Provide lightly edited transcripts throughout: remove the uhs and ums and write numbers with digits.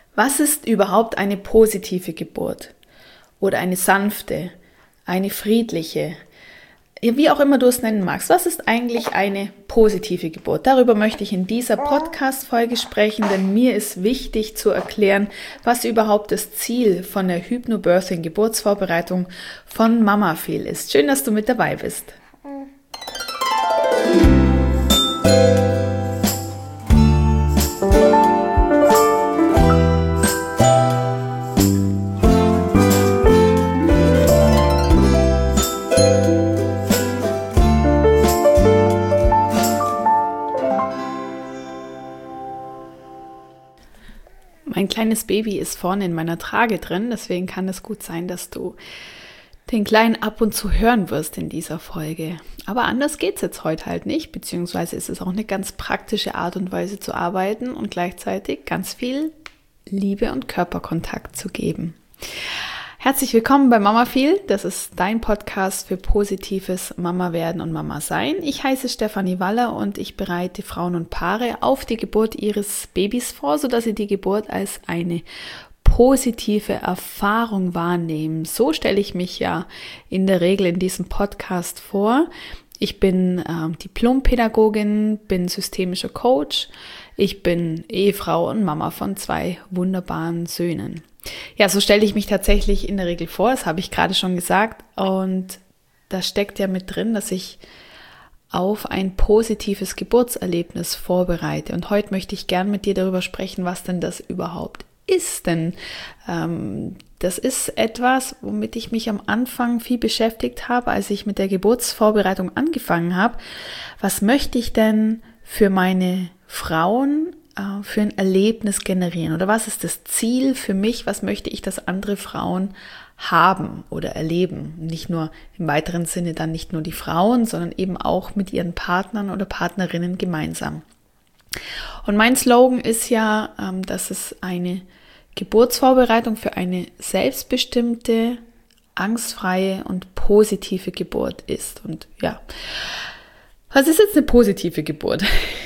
Was ist überhaupt eine positive Geburt? Oder eine sanfte, eine friedliche? Wie auch immer du es nennen magst. Was ist eigentlich eine positive Geburt? Darüber möchte ich in dieser Podcast-Folge sprechen, denn mir ist wichtig zu erklären, was überhaupt das Ziel von der Hypnobirthing-Geburtsvorbereitung von Mamafeel ist. Schön, dass du mit dabei bist. Mein kleines Baby ist vorne in meiner Trage drin, deswegen kann es gut sein, dass du den Kleinen ab und zu hören wirst in dieser Folge. Aber anders geht es jetzt heute halt nicht, beziehungsweise ist es auch eine ganz praktische Art und Weise zu arbeiten und gleichzeitig ganz viel Liebe und Körperkontakt zu geben. Herzlich willkommen bei Mamafeel. Das ist dein Podcast für positives Mama-Werden und Mama-Sein. Ich heiße Stefanie Waller und ich bereite Frauen und Paare auf die Geburt ihres Babys vor, sodass sie die Geburt als eine positive Erfahrung wahrnehmen. So stelle ich mich ja in der Regel in diesem Podcast vor. Ich bin Diplompädagogin, bin systemischer Coach. Ich bin Ehefrau und Mama von 2 wunderbaren Söhnen. Ja, so stelle ich mich tatsächlich in der Regel vor, das habe ich gerade schon gesagt. Und da steckt ja mit drin, dass ich auf ein positives Geburtserlebnis vorbereite. Und heute möchte ich gern mit dir darüber sprechen, was denn das überhaupt ist. Denn das ist etwas, womit ich mich am Anfang viel beschäftigt habe, als ich mit der Geburtsvorbereitung angefangen habe. Was möchte ich denn für meine Frauen für ein Erlebnis generieren? Oder was ist das Ziel für mich? Was möchte ich, dass andere Frauen haben oder erleben? Nicht nur im weiteren Sinne dann nicht nur die Frauen, sondern eben auch mit ihren Partnern oder Partnerinnen gemeinsam. Und mein Slogan ist ja, dass es eine Geburtsvorbereitung für eine selbstbestimmte, angstfreie und positive Geburt ist. Und ja, was ist jetzt eine positive Geburt?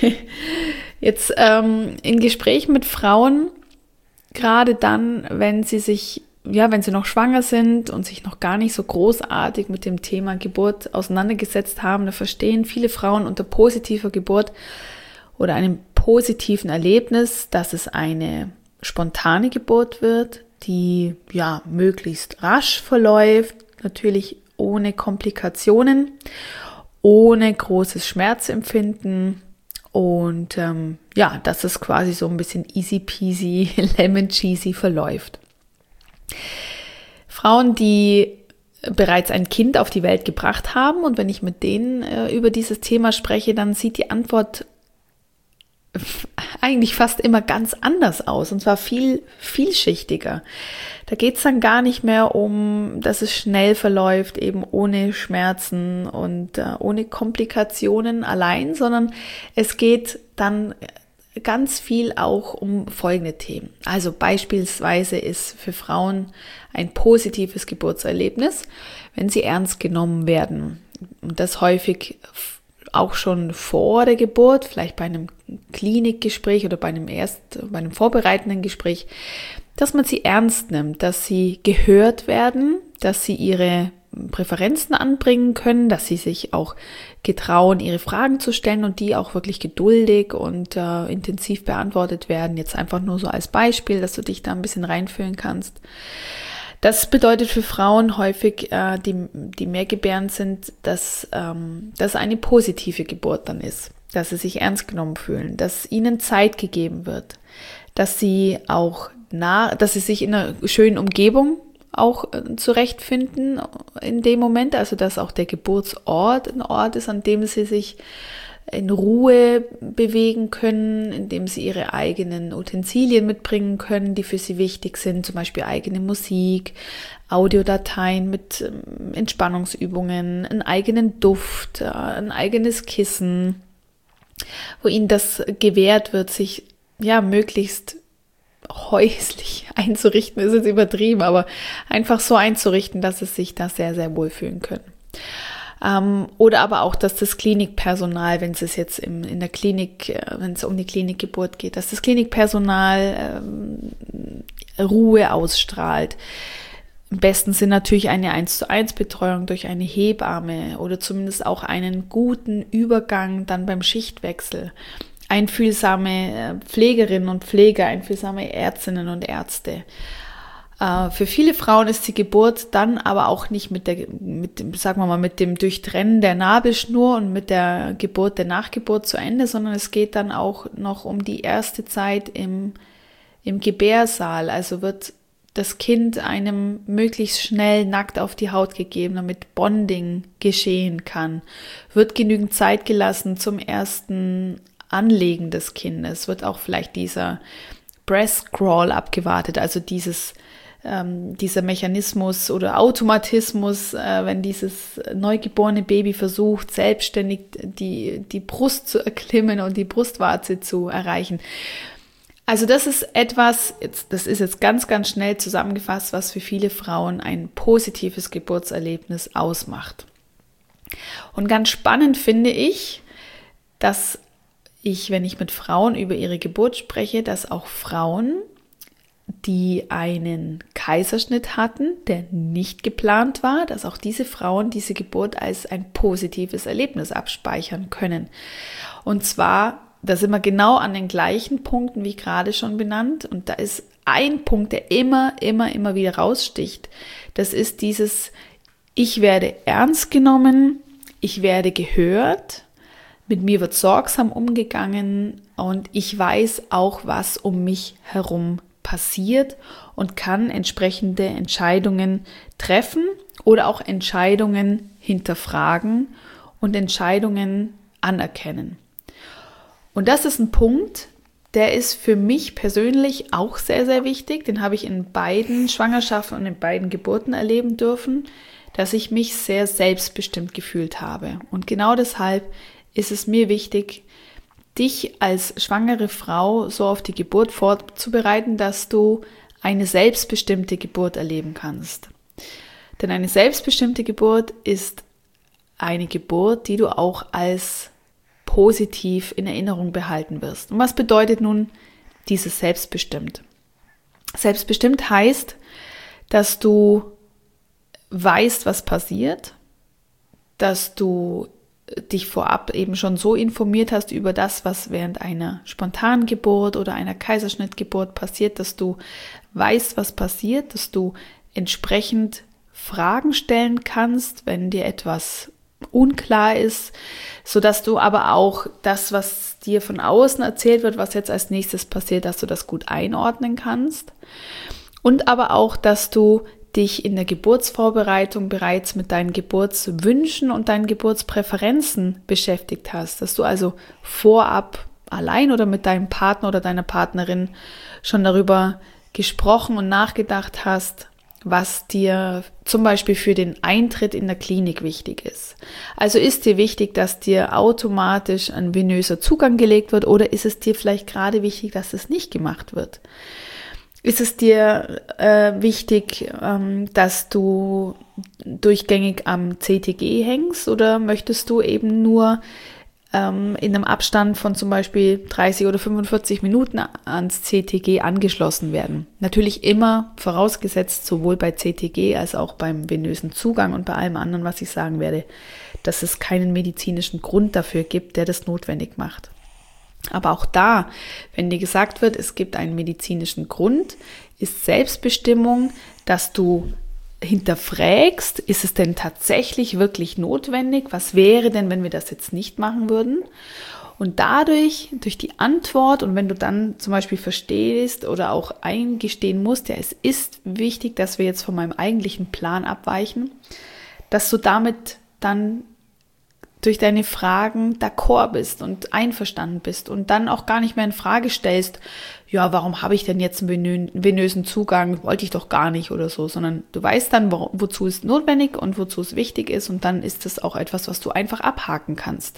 Jetzt in Gesprächen mit Frauen, gerade dann, wenn sie noch schwanger sind und sich noch gar nicht so großartig mit dem Thema Geburt auseinandergesetzt haben, da verstehen viele Frauen unter positiver Geburt oder einem positiven Erlebnis, dass es eine spontane Geburt wird, die ja möglichst rasch verläuft, natürlich ohne Komplikationen, ohne großes Schmerzempfinden. Und dass es quasi so ein bisschen easy peasy, lemon cheesy verläuft. Frauen, die bereits ein Kind auf die Welt gebracht haben, und wenn ich mit denen über dieses Thema spreche, dann sieht die Antwort eigentlich fast immer ganz anders aus, und zwar viel vielschichtiger. Da geht es dann gar nicht mehr um, dass es schnell verläuft, eben ohne Schmerzen und ohne Komplikationen allein, sondern es geht dann ganz viel auch um folgende Themen. Also beispielsweise ist für Frauen ein positives Geburtserlebnis, wenn sie ernst genommen werden. Und das häufig auch schon vor der Geburt, vielleicht bei einem Klinikgespräch oder bei einem vorbereitenden Gespräch, dass man sie ernst nimmt, dass sie gehört werden, dass sie ihre Präferenzen anbringen können, dass sie sich auch getrauen, ihre Fragen zu stellen und die auch wirklich geduldig und intensiv beantwortet werden. Jetzt einfach nur so als Beispiel, dass du dich da ein bisschen reinfühlen kannst. Das bedeutet für Frauen häufig, die mehr gebärend sind, dass eine positive Geburt dann ist, dass sie sich ernst genommen fühlen, dass ihnen Zeit gegeben wird, dass sie sich in einer schönen Umgebung auch zurechtfinden in dem Moment, also dass auch der Geburtsort ein Ort ist, an dem sie sich in Ruhe bewegen können, in dem sie ihre eigenen Utensilien mitbringen können, die für sie wichtig sind, zum Beispiel eigene Musik, Audiodateien mit Entspannungsübungen, einen eigenen Duft, ein eigenes Kissen, wo ihnen das gewährt wird, sich möglichst häuslich einzurichten, ist jetzt übertrieben, aber einfach so einzurichten, dass sie sich da sehr, sehr wohl fühlen können. Oder aber auch, dass das Klinikpersonal, wenn es jetzt in der Klinik, wenn es um die Klinikgeburt geht, dass das Klinikpersonal Ruhe ausstrahlt. Am besten sind natürlich eine 1:1 Betreuung durch eine Hebamme oder zumindest auch einen guten Übergang dann beim Schichtwechsel. Einfühlsame Pflegerinnen und Pfleger, einfühlsame Ärztinnen und Ärzte. Für viele Frauen ist die Geburt dann aber auch nicht mit dem Durchtrennen der Nabelschnur und mit der Geburt, der Nachgeburt zu Ende, sondern es geht dann auch noch um die erste Zeit im Gebärsaal. Also wird das Kind einem möglichst schnell nackt auf die Haut gegeben, damit Bonding geschehen kann. Wird genügend Zeit gelassen zum ersten Anlegen des Kindes, wird auch vielleicht dieser Breast Crawl abgewartet, also dieser Mechanismus oder Automatismus, wenn dieses neugeborene Baby versucht, selbstständig die Brust zu erklimmen und die Brustwarze zu erreichen. Also das ist das ist jetzt ganz, ganz schnell zusammengefasst, was für viele Frauen ein positives Geburtserlebnis ausmacht. Und ganz spannend finde ich, dass wenn ich mit Frauen über ihre Geburt spreche, dass auch Frauen, die einen Kaiserschnitt hatten, der nicht geplant war, dass auch diese Frauen diese Geburt als ein positives Erlebnis abspeichern können. Und zwar, da sind wir genau an den gleichen Punkten wie gerade schon benannt. Und da ist ein Punkt, der immer wieder raussticht. Das ist dieses: Ich werde ernst genommen, ich werde gehört, mit mir wird sorgsam umgegangen und ich weiß auch, was um mich herum passiert und kann entsprechende Entscheidungen treffen oder auch Entscheidungen hinterfragen und Entscheidungen anerkennen. Und das ist ein Punkt, der ist für mich persönlich auch sehr, sehr wichtig. Den habe ich in beiden Schwangerschaften und in beiden Geburten erleben dürfen, dass ich mich sehr selbstbestimmt gefühlt habe. Und genau deshalb ist es mir wichtig, dich als schwangere Frau so auf die Geburt vorzubereiten, dass du eine selbstbestimmte Geburt erleben kannst. Denn eine selbstbestimmte Geburt ist eine Geburt, die du auch als positiv in Erinnerung behalten wirst. Und was bedeutet nun dieses selbstbestimmt? Selbstbestimmt heißt, dass du weißt, was passiert, dass du dich vorab eben schon so informiert hast über das, was während einer spontanen Geburt oder einer Kaiserschnittgeburt passiert, dass du weißt, was passiert, dass du entsprechend Fragen stellen kannst, wenn dir etwas unklar ist, sodass du aber auch das, was dir von außen erzählt wird, was jetzt als nächstes passiert, dass du das gut einordnen kannst. Und aber auch, dass du dich in der Geburtsvorbereitung bereits mit deinen Geburtswünschen und deinen Geburtspräferenzen beschäftigt hast, dass du also vorab allein oder mit deinem Partner oder deiner Partnerin schon darüber gesprochen und nachgedacht hast, was dir zum Beispiel für den Eintritt in der Klinik wichtig ist. Also ist dir wichtig, dass dir automatisch ein venöser Zugang gelegt wird, oder ist es dir vielleicht gerade wichtig, dass es nicht gemacht wird? Ist es dir wichtig, dass du durchgängig am CTG hängst, oder möchtest du eben nur in einem Abstand von zum Beispiel 30 oder 45 Minuten ans CTG angeschlossen werden? Natürlich immer vorausgesetzt, sowohl bei CTG als auch beim venösen Zugang und bei allem anderen, was ich sagen werde, dass es keinen medizinischen Grund dafür gibt, der das notwendig macht. Aber auch da, wenn dir gesagt wird, es gibt einen medizinischen Grund, ist Selbstbestimmung, dass du hinterfragst, ist es denn tatsächlich wirklich notwendig? Was wäre denn, wenn wir das jetzt nicht machen würden? Und durch die Antwort, und wenn du dann zum Beispiel verstehst oder auch eingestehen musst, ja, es ist wichtig, dass wir jetzt von meinem eigentlichen Plan abweichen, dass du damit dann durch deine Fragen d'accord bist und einverstanden bist und dann auch gar nicht mehr in Frage stellst, ja, warum habe ich denn jetzt einen venösen Zugang, wollte ich doch gar nicht oder so, sondern du weißt dann, wozu es notwendig und wozu es wichtig ist, und dann ist das auch etwas, was du einfach abhaken kannst.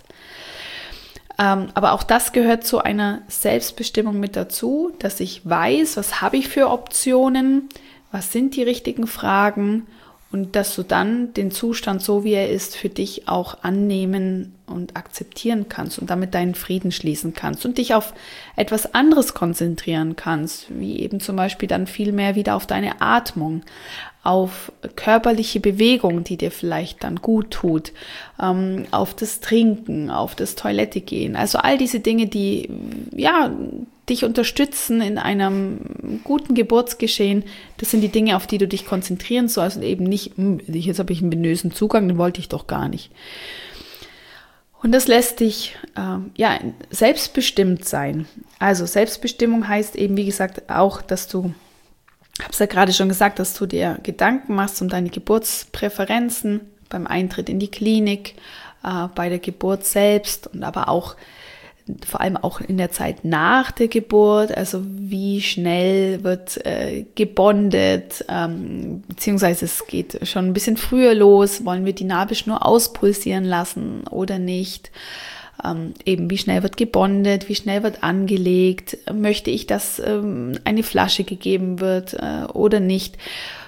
Aber auch das gehört zu einer Selbstbestimmung mit dazu, dass ich weiß, was habe ich für Optionen, was sind die richtigen Fragen Und dass du dann den Zustand, so wie er ist, für dich auch annehmen und akzeptieren kannst und damit deinen Frieden schließen kannst und dich auf etwas anderes konzentrieren kannst, wie eben zum Beispiel dann viel mehr wieder auf deine Atmung, auf körperliche Bewegung, die dir vielleicht dann gut tut, auf das Trinken, auf das Toilette gehen. Also all diese Dinge, die dich unterstützen in einem guten Geburtsgeschehen, das sind die Dinge, auf die du dich konzentrieren sollst und eben nicht, jetzt habe ich einen venösen Zugang, den wollte ich doch gar nicht. Und das lässt dich selbstbestimmt sein. Also Selbstbestimmung heißt eben, wie gesagt, auch, dass du, ich habe es ja gerade schon gesagt, dass du dir Gedanken machst um deine Geburtspräferenzen beim Eintritt in die Klinik, bei der Geburt selbst und aber auch vor allem auch in der Zeit nach der Geburt, also wie schnell wird gebondet, beziehungsweise es geht schon ein bisschen früher los, wollen wir die Nabelschnur auspulsieren lassen oder nicht, eben wie schnell wird gebondet, wie schnell wird angelegt, möchte ich, dass eine Flasche gegeben wird oder nicht,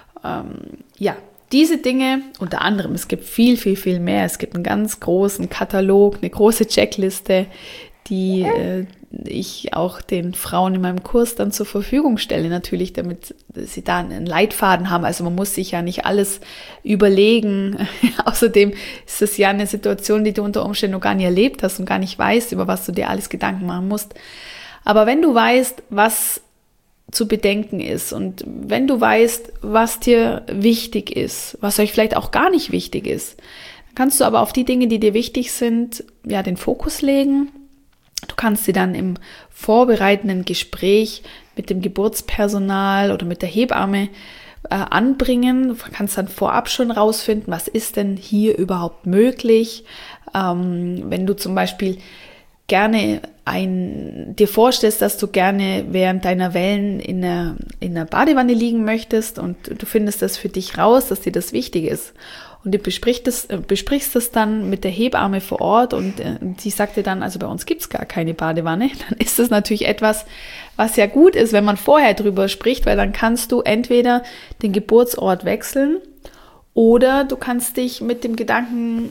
diese Dinge, unter anderem, es gibt viel, viel, viel mehr, es gibt einen ganz großen Katalog, eine große Checkliste, die ich auch den Frauen in meinem Kurs dann zur Verfügung stelle, natürlich, damit sie da einen Leitfaden haben. Also man muss sich ja nicht alles überlegen. Außerdem ist es ja eine Situation, die du unter Umständen noch gar nicht erlebt hast und gar nicht weißt, über was du dir alles Gedanken machen musst. Aber wenn du weißt, was zu bedenken ist und wenn du weißt, was dir wichtig ist, was euch vielleicht auch gar nicht wichtig ist, dann kannst du aber auf die Dinge, die dir wichtig sind, den Fokus legen. Du kannst sie dann im vorbereitenden Gespräch mit dem Geburtspersonal oder mit der Hebamme anbringen. Du kannst dann vorab schon rausfinden, was ist denn hier überhaupt möglich. Wenn du zum Beispiel gerne dir vorstellst, dass du gerne während deiner Wellen in der Badewanne liegen möchtest und du findest das für dich raus, dass dir das wichtig ist. Und du besprichst das dann mit der Hebamme vor Ort und sie sagt dir dann, also bei uns gibt es gar keine Badewanne. Dann ist das natürlich etwas, was ja gut ist, wenn man vorher drüber spricht, weil dann kannst du entweder den Geburtsort wechseln oder du kannst dich mit dem Gedanken,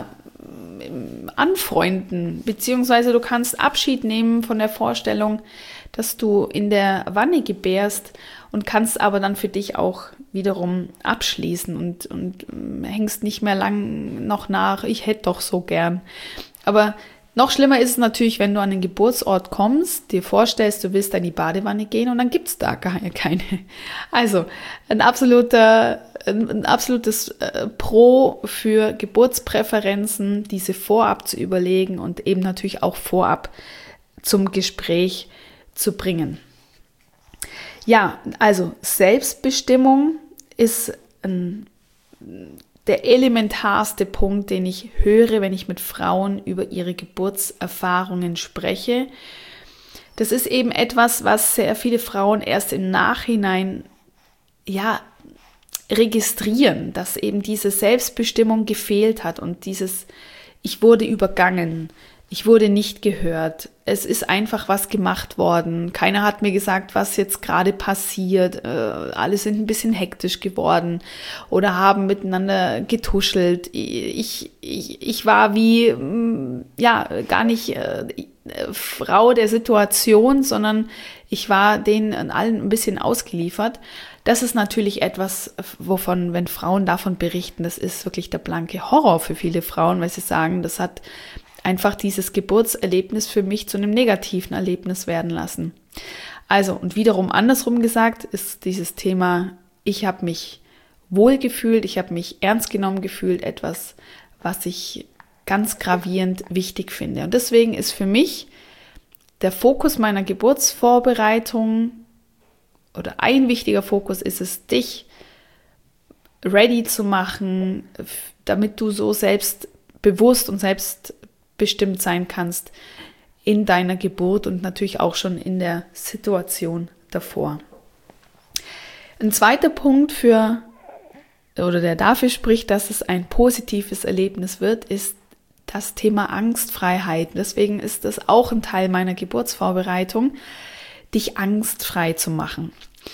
anfreunden, beziehungsweise du kannst Abschied nehmen von der Vorstellung, dass du in der Wanne gebärst und kannst aber dann für dich auch wiederum abschließen und hängst nicht mehr lang noch nach, ich hätte doch so gern. Aber noch schlimmer ist es natürlich, wenn du an den Geburtsort kommst, dir vorstellst, du willst da in die Badewanne gehen und dann gibt es da keine. Also ein absolutes Pro für Geburtspräferenzen, diese vorab zu überlegen und eben natürlich auch vorab zum Gespräch zu bringen. Ja, also Selbstbestimmung ist der elementarste Punkt, den ich höre, wenn ich mit Frauen über ihre Geburtserfahrungen spreche. Das ist eben etwas, was sehr viele Frauen erst im Nachhinein registrieren, dass eben diese Selbstbestimmung gefehlt hat und dieses ich wurde übergangen, ich wurde nicht gehört, es ist einfach was gemacht worden, keiner hat mir gesagt, was jetzt gerade passiert, alle sind ein bisschen hektisch geworden oder haben miteinander getuschelt, ich war wie, gar nicht Frau der Situation, sondern ich war denen allen ein bisschen ausgeliefert. Das ist natürlich etwas, wovon, wenn Frauen davon berichten, das ist wirklich der blanke Horror für viele Frauen, weil sie sagen, das hat einfach dieses Geburtserlebnis für mich zu einem negativen Erlebnis werden lassen. Also, und wiederum andersrum gesagt, ist dieses Thema, ich habe mich wohl gefühlt, ich habe mich ernst genommen gefühlt, etwas, was ich ganz gravierend wichtig finde. Und deswegen ist für mich der Fokus meiner Geburtsvorbereitung oder ein wichtiger Fokus ist es, dich ready zu machen, damit du so selbstbewusst und selbstbestimmt sein kannst in deiner Geburt und natürlich auch schon in der Situation davor. Ein zweiter Punkt der dafür spricht, dass es ein positives Erlebnis wird, ist das Thema Angstfreiheit. Deswegen ist das auch ein Teil meiner Geburtsvorbereitung, dich angstfrei zu machen.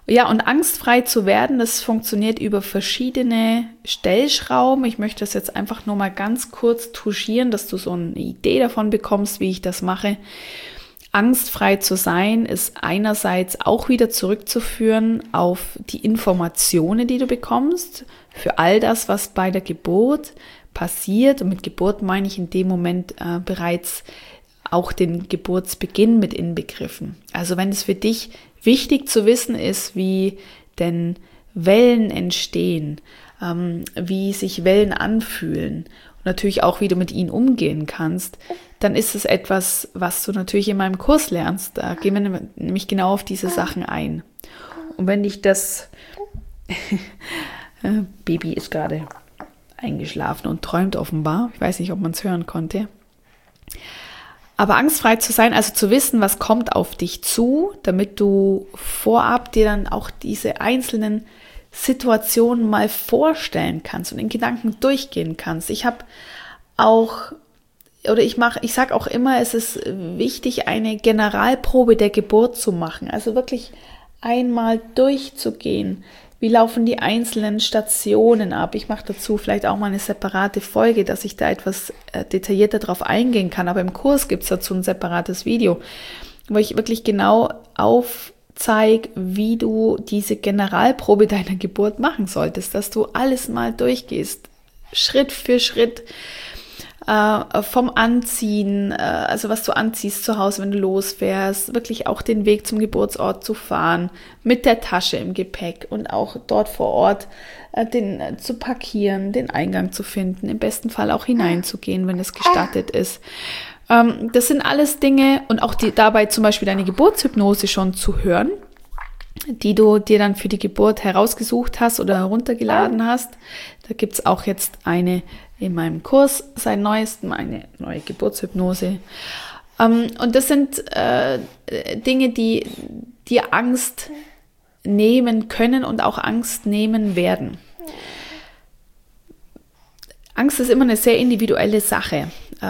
Ja, und angstfrei zu werden, das funktioniert über verschiedene Stellschrauben. Ich möchte das jetzt einfach nur mal ganz kurz touchieren, dass du so eine Idee davon bekommst, wie ich das mache. Angstfrei zu sein ist einerseits auch wieder zurückzuführen auf die Informationen, die du bekommst, für all das, was bei der Geburt passiert. Und mit Geburt meine ich in dem Moment bereits auch den Geburtsbeginn mit inbegriffen. Also wenn es für dich wichtig zu wissen ist, wie denn Wellen entstehen, wie sich Wellen anfühlen und natürlich auch, wie du mit ihnen umgehen kannst, dann ist es etwas, was du natürlich in meinem Kurs lernst. Da gehen wir nämlich genau auf diese Sachen ein. Und wenn dich das Baby ist gerade eingeschlafen und träumt offenbar, ich weiß nicht, ob man es hören konnte, aber angstfrei zu sein, also zu wissen, was kommt auf dich zu, damit du vorab dir dann auch diese einzelnen Situationen mal vorstellen kannst und in Gedanken durchgehen kannst. Ich sage auch immer, es ist wichtig, eine Generalprobe der Geburt zu machen. Also wirklich einmal durchzugehen. Wie laufen die einzelnen Stationen ab? Ich mache dazu vielleicht auch mal eine separate Folge, dass ich da etwas detaillierter drauf eingehen kann. Aber im Kurs gibt es dazu ein separates Video, wo ich wirklich genau aufzeige, wie du diese Generalprobe deiner Geburt machen solltest, dass du alles mal durchgehst, Schritt für Schritt. Vom Anziehen, also was du anziehst zu Hause, wenn du losfährst, wirklich auch den Weg zum Geburtsort zu fahren, mit der Tasche im Gepäck und auch dort vor Ort zu parkieren, den Eingang zu finden, im besten Fall auch hineinzugehen, wenn es gestattet ist. Das sind alles Dinge und auch dabei zum Beispiel deine Geburtshypnose schon zu hören, die du dir dann für die Geburt herausgesucht hast oder heruntergeladen hast. Da gibt es auch jetzt eine in meinem Kurs seit neuestem, eine neue Geburtshypnose. Und das sind Dinge, die dir Angst nehmen können und auch Angst nehmen werden. Angst ist immer eine sehr individuelle Sache.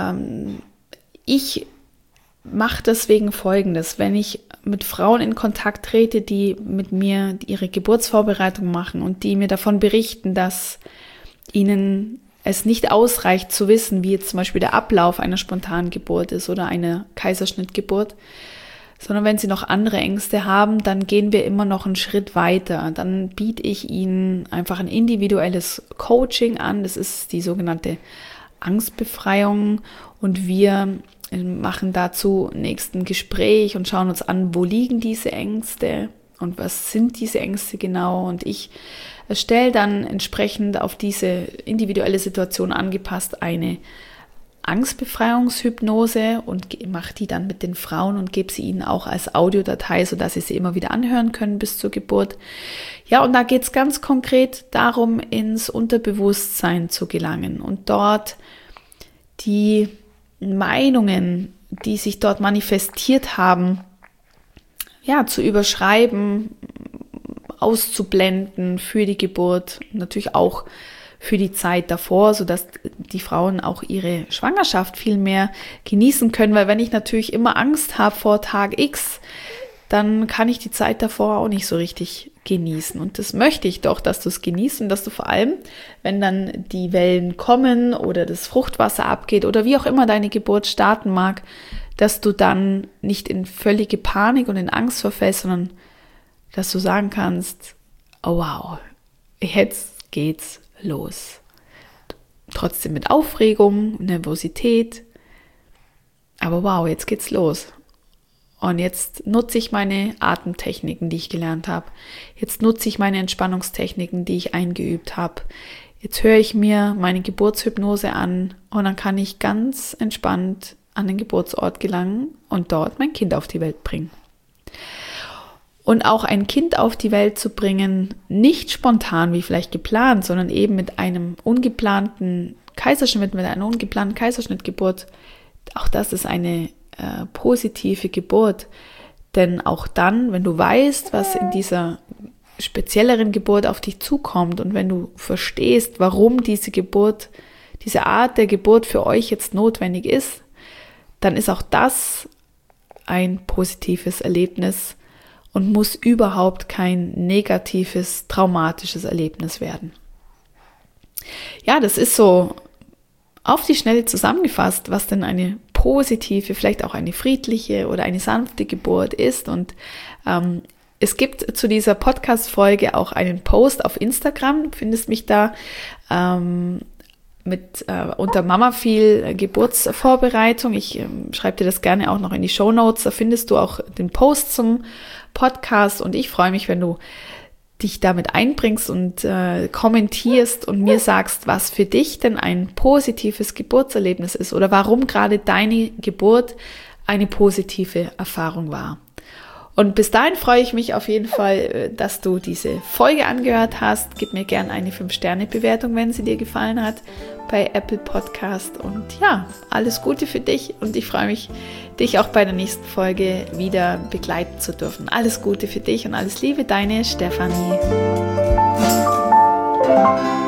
Ich mache deswegen Folgendes: Wenn ich mit Frauen in Kontakt trete, die mit mir ihre Geburtsvorbereitung machen und die mir davon berichten, dass ihnen es nicht ausreicht zu wissen, wie jetzt zum Beispiel der Ablauf einer spontanen Geburt ist oder einer Kaiserschnittgeburt, sondern wenn sie noch andere Ängste haben, dann gehen wir immer noch einen Schritt weiter. Dann biete ich ihnen einfach ein individuelles Coaching an. Das ist die sogenannte Angstbefreiung und wir machen dazu nächsten Gespräch und schauen uns an, wo liegen diese Ängste und was sind diese Ängste genau, und ich erstelle dann entsprechend auf diese individuelle Situation angepasst eine Angstbefreiungshypnose und mache die dann mit den Frauen und gebe sie ihnen auch als Audiodatei, sodass sie sie immer wieder anhören können bis zur Geburt. Ja, und da geht es ganz konkret darum, ins Unterbewusstsein zu gelangen und dort die Meinungen, die sich dort manifestiert haben, ja, zu überschreiben, auszublenden für die Geburt, natürlich auch für die Zeit davor, sodass die Frauen auch ihre Schwangerschaft viel mehr genießen können, weil wenn ich natürlich immer Angst habe vor Tag X, dann kann ich die Zeit davor auch nicht so richtig genießen. Und das möchte ich doch, dass du es genießt und dass du vor allem, wenn dann die Wellen kommen oder das Fruchtwasser abgeht oder wie auch immer deine Geburt starten mag, dass du dann nicht in völlige Panik und in Angst verfällst, sondern dass du sagen kannst, oh wow, jetzt geht's los. Trotzdem mit Aufregung, Nervosität, aber wow, jetzt geht's los. Und jetzt nutze ich meine Atemtechniken, die ich gelernt habe. Jetzt nutze ich meine Entspannungstechniken, die ich eingeübt habe. Jetzt höre ich mir meine Geburtshypnose an und dann kann ich ganz entspannt an den Geburtsort gelangen und dort mein Kind auf die Welt bringen. Und auch ein Kind auf die Welt zu bringen, nicht spontan wie vielleicht geplant, sondern eben mit einem ungeplanten Kaiserschnitt, mit einer ungeplanten Kaiserschnittgeburt, auch das ist eine positive Geburt. Denn auch dann, wenn du weißt, was in dieser spezielleren Geburt auf dich zukommt und wenn du verstehst, warum diese Geburt, diese Art der Geburt für euch jetzt notwendig ist, dann ist auch das ein positives Erlebnis und muss überhaupt kein negatives, traumatisches Erlebnis werden. Ja, das ist so auf die Schnelle zusammengefasst, was denn eine positive, vielleicht auch eine friedliche oder eine sanfte Geburt ist. Und es gibt zu dieser Podcast-Folge auch einen Post auf Instagram. Du findest mich da unter Mama viel Geburtsvorbereitung. Ich schreibe dir das gerne auch noch in die Shownotes. Da findest du auch den Post zum Podcast. Und ich freue mich, wenn du dich damit einbringst und kommentierst und mir sagst, was für dich denn ein positives Geburtserlebnis ist oder warum gerade deine Geburt eine positive Erfahrung war. Und bis dahin freue ich mich auf jeden Fall, dass du diese Folge angehört hast. Gib mir gerne eine 5-Sterne-Bewertung, wenn sie dir gefallen hat, bei Apple Podcast. Und ja, alles Gute für dich und ich freue mich, dich auch bei der nächsten Folge wieder begleiten zu dürfen. Alles Gute für dich und alles Liebe, deine Stefanie.